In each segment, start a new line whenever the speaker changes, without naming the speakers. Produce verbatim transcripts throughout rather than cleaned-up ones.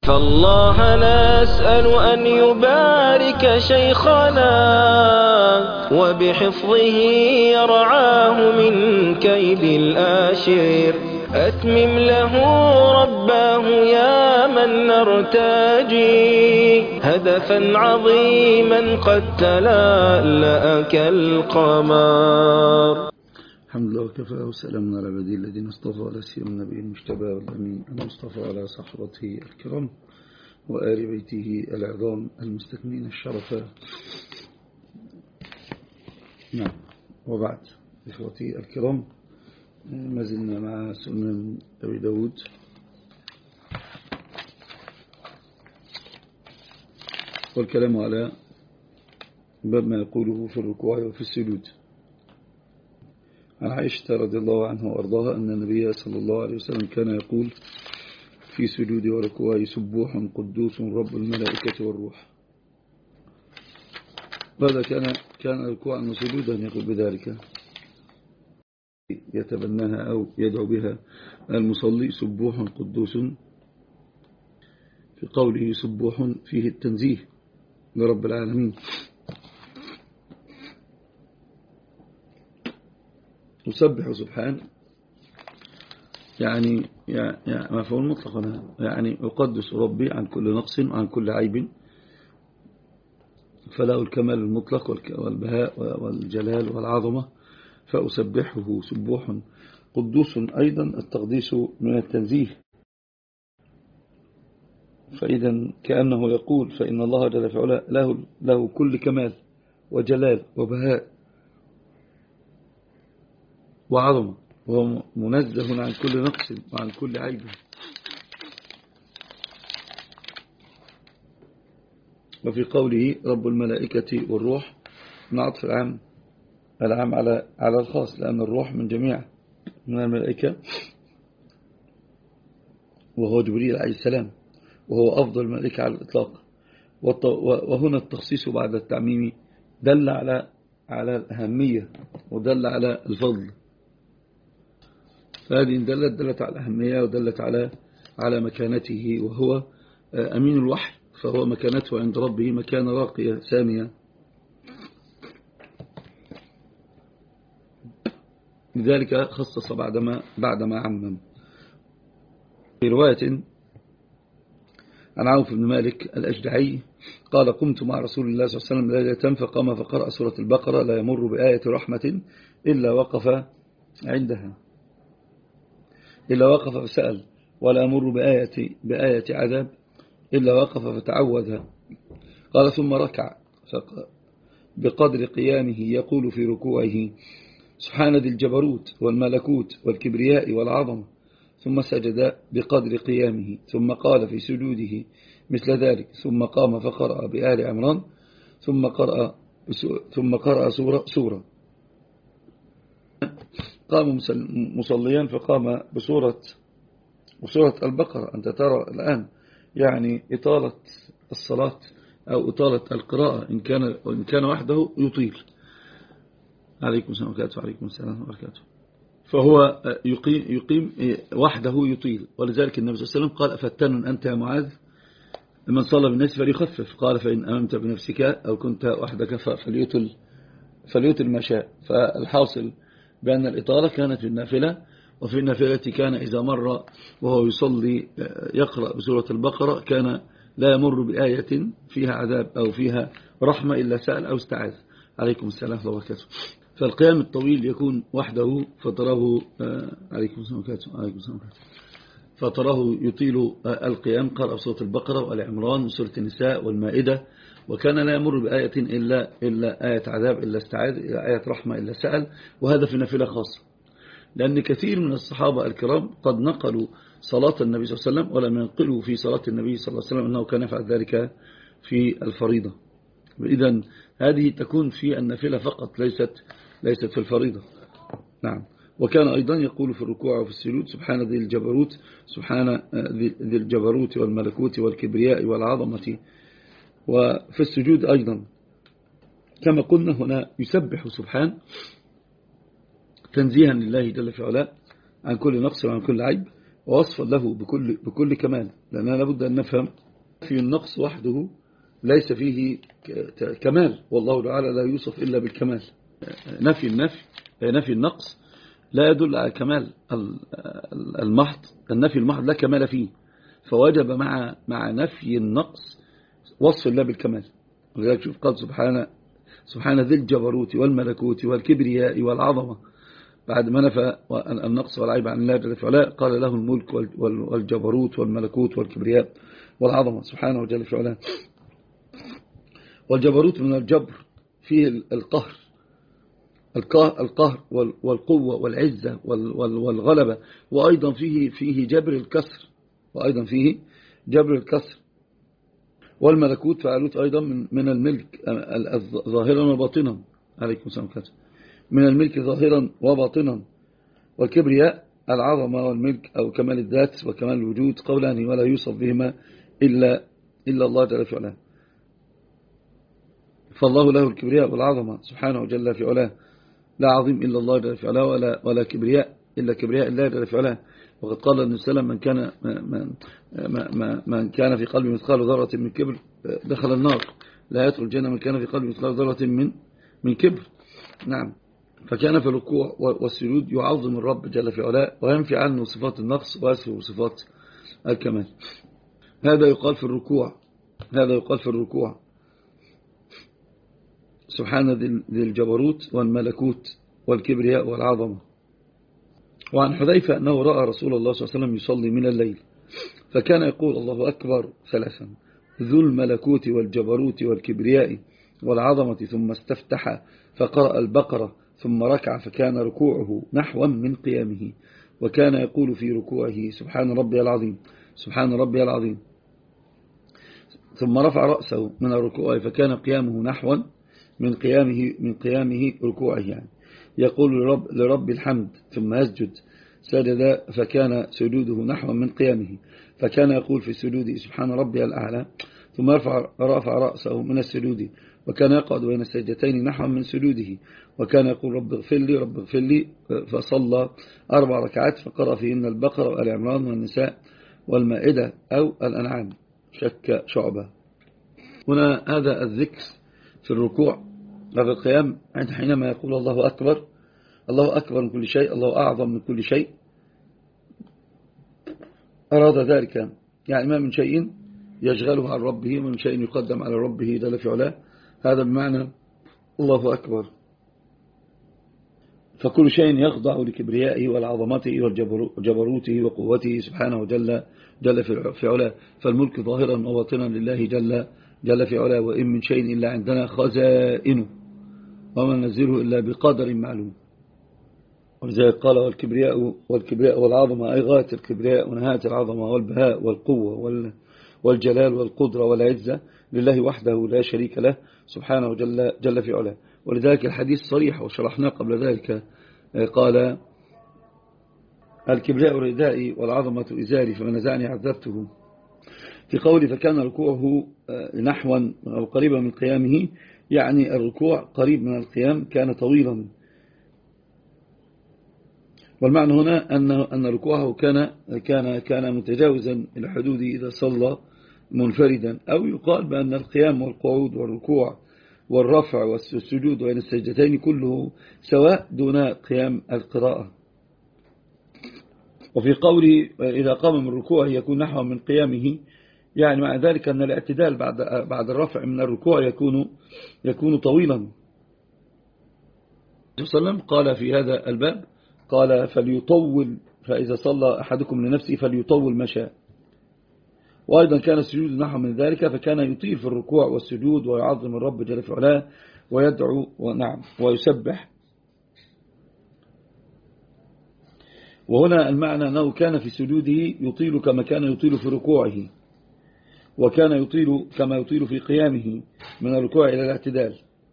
فالله نسأل أن يبارك شيخنا وبحفظه يرعاه من كيد الآشر. أتمم له رباه يا من نرتجي هدفا عظيما قد تلألأ كالقمر.
الحمد لله وكفى وسلام على عباده الذين اصطفى على سيما النبي المجتبى والأمين المصطفى على صحبته الكرام وآل بيته العظام المستكملين الشرفاء. نعم، وبعد إخوتي الكرام، ما زلنا مع سنن أبي داود والكلام على باب ما يقوله في الركوع وفي السجود. عن عائشة رضي الله عنها وأرضاها أن النبي صلى الله عليه وسلم كان يقول في سجود وركوع: سبوح قدوس رب الملائكة والروح. هذا كان كان ركوعا وسجودا يقول بذلك، يتبناها أو يدعو بها المصلي سبوح قدوس. في قوله سبوح فيه التنزيه لرب العالمين، يسبح سبحان يعني يعني مفعول مطلق هنا، يعني أقدس ربي عن كل نقص وعن كل عيب، فله الكمال المطلق والبهاء والجلال والعظمة، فأسبحه سبوح قدوس. أيضا التقديس من التنزيه، فإذا كأنه يقول فإن الله جل في علاه له, له كل كمال وجلال وبهاء وعظمة، وهو منزه عن كل نقص وعن كل عيب. وفي قوله رب الملائكة والروح نعطف العام العام على على الخاص، لأن الروح من جميع من الملائكة، وهو جبريل عليه السلام، وهو أفضل الملائكة على الإطلاق. وهنا التخصيص بعد التعميم دل على على الأهمية ودل على الفضل. فهذه دلت دلت على الأهمية ودلت على على مكانته، وهو أمين الوحي، فهو مكانته عند ربه مكانة راقية سامية. لذلك خصص بعدما بعدما عمم. في رواية عن عوف بن مالك الأجدعي قال: قمت مع رسول الله صلى الله عليه وسلم ليلة فقام فقرأ سورة البقرة: لا يمر بآية رحمة إلا وقف عندها إلا وقف فسأل، ولا يمر بآية, بآية عذاب إلا وقف فتعوذها. قال: ثم ركع بقدر قيامه يقول في ركوعه: سبحان ذي الجبروت والملكوت والكبرياء والعظمة. ثم سجد بقدر قيامه، ثم قال في سجوده مثل ذلك، ثم قام فقرأ بآل عمران، ثم قرأ ثم قرأ سورة سورة قام مصليا فقام بسورة بسورة البقرة. أنت ترى الآن يعني إطالة الصلاة أو إطالة القراءة، إن كان إن كان وحده يطيل. عليكم السلام وبركاته. عليكم السلام وبركاته. فهو يقيم, يقيم وحده يطيل، ولذلك النبي صلى الله عليه وسلم قال: أفتن أنت يا معاذ من صلى بالناس فليخفف. قال: فإن أممت بنفسك أو كنت وحدك فليطل فليطل ما شاء. فالحاصل بأن الإطالة كانت في النافلة، وفي النافلة كان إذا مر وهو يصلي يقرأ بسورة البقرة كان لا يمر بآية فيها عذاب أو فيها رحمة إلا سأل أو استعاذ. عليكم السلام ورحمة الله وبركاته. فالقيام الطويل يكون وحده فتراه عليكم السلام وبركاته فتراه يطيل القيام، قرأ بسورة البقرة وآل عمران وسورة النساء والمائدة، وكان لا يمر بآية إلا, إلا آية عذاب إلا استعاذ، إلا آية رحمة إلا سأل. وهذا في نافلة خاصة، لأن كثير من الصحابة الكرام قد نقلوا صلاة النبي صلى الله عليه وسلم ولم ينقلوا في صلاة النبي صلى الله عليه وسلم أنه كان يفعل ذلك في الفريضة. إذن هذه تكون في النافلة فقط، ليست ليست في الفريضة. نعم. وكان أيضا يقول في الركوع وفي السجود: سبحان ذي الجبروت سبحان ذي الجبروت والملكوت والكبرياء والعظمة. وفي السجود أيضا كما قلنا هنا يسبح سبحان تنزيها لله جل في علاه عن كل نقص وعن كل عيب، ووصفا له بكل, بكل كمال، لأننا لابد أن نفهم في النقص وحده ليس فيه كمال، والله تعالى لا يوصف إلا بالكمال. نفي النفي نفي النقص لا يدل على كمال المحض، النفي المحض لا كمال فيه، فوجب مع مع نفي النقص وصف الله بالكمال. ولذلك شوف قال سبحانه سبحان ذي الجبروت والملكوت والكبرياء والعظمة، بعد ما نفى النقص والعيب عن الله جل وعلا قال له الملك والجبروت والملكوت والكبرياء والعظمة سبحانه وجل وعلا. والجبروت من الجبر فيه القهر القهر والقوة والعزة والغلبة، وأيضا فيه فيه جبر الكسر وأيضا فيه جبر الكسر. والملكوت فعلوت أيضا من الملك ظاهرا وباطنا، عليكم السلام عليكم، من الملك ظاهرا وباطنا. والكبرياء العظمة والملك أو كمال الذات وكمال الوجود قولان ولا يوصف بهما إلا, إلا الله جل في علاه. فالله له الكبرياء والعظمة سبحانه وجل في علاه، لا عظيم إلا الله جل في علاه ولا, ولا كبرياء إلا كبرياء الله جل في علاه. وقد قال النبي صلى الله عليه وسلم من كان, من, من كان في قلبه مثقال ذرة من كبر دخل النار، لا يدخل الجنة من كان في قلبه مثقال ذرة من من كبر. نعم. فكان في الركوع والسجود يعظم الرب جل في علاه وينفي عنه صفات النقص ويسفه صفات الكمال. هذا يقال في الركوع هذا يقال في الركوع سبحان ذي الجبروت والملكوت والكبرياء والعظمة. وعن حذيفة أنه رأى رسول الله صلى الله عليه وسلم يصلي من الليل فكان يقول الله أكبر ثلاثا ذو الملكوت والجبروت والكبرياء والعظمة، ثم استفتح فقرأ البقرة ثم ركع فكان ركوعه نحوا من قيامه، وكان يقول في ركوعه سبحان ربي العظيم سبحان ربي العظيم، ثم رفع رأسه من الركوع فكان قيامه نحوا من قيامه من قيامه ركوعه، يعني يقول لرب, لرب الحمد ثم يسجد سجد فكان سجوده نحوا من قيامه، فكان يقول في سجوده سبحان ربي الأعلى، ثم رفع, رفع رأسه من السجود وكان يقعد بين السجدتين نحوا من سجوده، وكان يقول رب اغفر لي رب اغفر لي، فصلى أربع ركعات فقرأ فيهن البقرة وآل عمران والنساء والمائدة أو الأنعام. شك شعبة. هنا هذا الذكر في الركوع وفي القيام حينما يقول الله أكبر، الله أكبر من كل شيء، الله أعظم من كل شيء، أراد ذلك يعني ما من شيء يشغله عن ربه ومن شيء يقدم على ربه جل في علاه، هذا بمعنى الله أكبر. فكل شيء يخضع لكبريائه والعظمته وجبروته وقوته سبحانه جل, جل في علاه، فالملك ظاهرا وباطنا لله جل, جل في علاه، وإن من شيء إلا عندنا خزائنه وما ننزله إلا بقدر معلوم. ولذلك قال والكبرياء, والكبرياء والعظمة أي غاية الكبرياء ونهاية العظمة والبهاء والقوة والجلال والقدرة والعزة لله وحده لا شريك له سبحانه جل, جل في علاه. ولذلك الحديث صريح وشرحناه قبل ذلك، قال الكبرياء ردائي والعظمة إزاري فمن نزعني عذبته. في قوله فكان ركوعه نحوا أو قريبا من قيامه، يعني الركوع قريب من القيام كان طويلا. والمعنى هنا أن أن ركوعه كان كان كان متجاوزا إلى حدود إذا صلى منفردا، أو يقال بأن القيام والقعود والركوع والرفع والسجود بين السجدتين كله سواء دون قيام القراءة. وفي قوله إذا قام من ركوعه يكون نحو من قيامه، يعني مع ذلك أن الاعتدال بعد بعد الرفع من الركوع يكون يكون طويلا. النبي صلى الله عليه وسلم قال في هذا الباب قال فليطول، فإذا صلى أحدكم لنفسه فليطول ما شاء. وأيضا كان السجود نحو من ذلك، فكان يطيل في الركوع والسجود ويعظم الرب جل في علاه ويدعو ونعم ويسبح. وهنا المعنى أنه كان في سجوده يطيل كما كان يطيل في ركوعه، وكان يطيل كما يطيل في قيامه من الركوع إلى الاعتدال.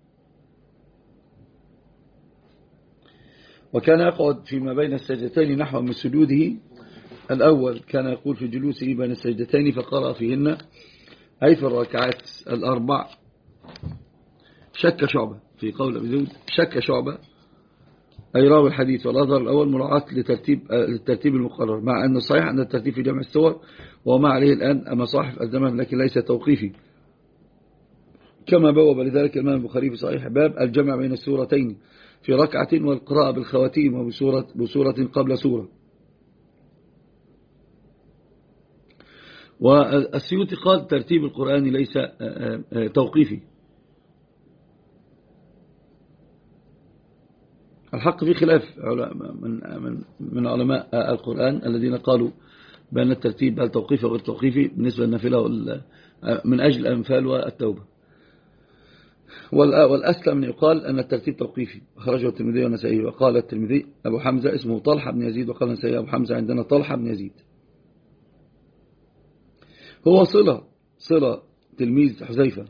وكان يقعد فيما بين السجدتين نحو من سجوده الأول، كان يقول في جلوسه بين السجدتين فقرأ فيهن أي في الركعات الأربع. شك شعبة في قول أبي داود شك شعبة أي راوي الحديث، والأظهر الأول مراعاة لترتيب الترتيب المقرر، مع أن الصحيح أن الترتيب في جمع السور وما عليه الآن مصاحف الزمن، لكن ليس توقيفي، كما بوب لذلك الإمام البخاري في صحيح باب الجمع بين السورتين في ركعة والقراءة بالخواتيم وبسورة بسورة قبل سورة. والسيوطي قال ترتيب القرآن ليس توقيفي. الحق في خلاف من من من علماء القرآن الذين قالوا بأن الترتيب هل توقيفي أو غير توقيفي بالنسبة للنافلة من أجل الأنفال والتوبة. والأسلم أن يقال أن الترتيب توقيفي، أخرجه الترمذي والنسائي. وقال الترمذي أبو حمزة اسمه طلحة بن يزيد، وقال النسائي أبو حمزة عندنا طلحة بن يزيد. هو صلة صلة تلميذ حذيفة،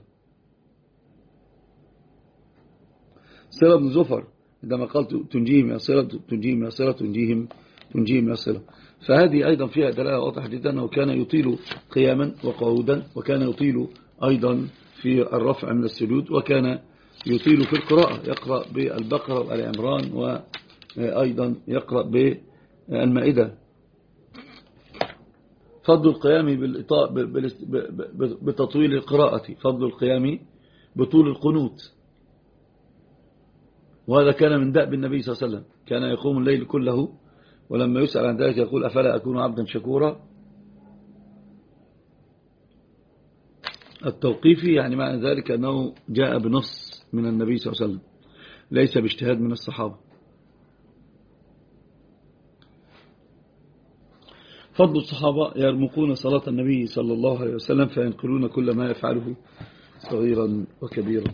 صلة بن زفر عندما قال تنجيهم يا صلة تنجيهم يا صلة تنجيهم تنجيهم يا صلة. فهذه أيضا فيها دلالة واضحة جدا أنه كان يطيل قياما وقعودا، وكان يطيل أيضا في الرفع من السجود، وكان يطيل في القراءة، يقرأ بالبقرة وآل عمران، وأيضا يقرأ بالمائدة. فضل القيام بتطويل القراءة، فضل القيام بطول القنوت، وهذا كان من دأب النبي صلى الله عليه وسلم، كان يقوم الليل كله، ولما يسأل عن ذلك يقول أفلا أكون عبدا شكورا. التوقيفي يعني معنى ذلك أنه جاء بنص من النبي صلى الله عليه وسلم، ليس باجتهاد من الصحابة. فضل الصحابة يرمقون صلاة النبي صلى الله عليه وسلم فينقلون كل ما يفعله صغيرا وكبيرا.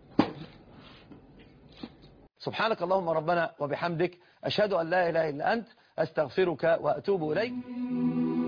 سبحانك اللهم ربنا وبحمدك، أشهد أن لا إله إلا أنت، أستغفرك وأتوب إليك.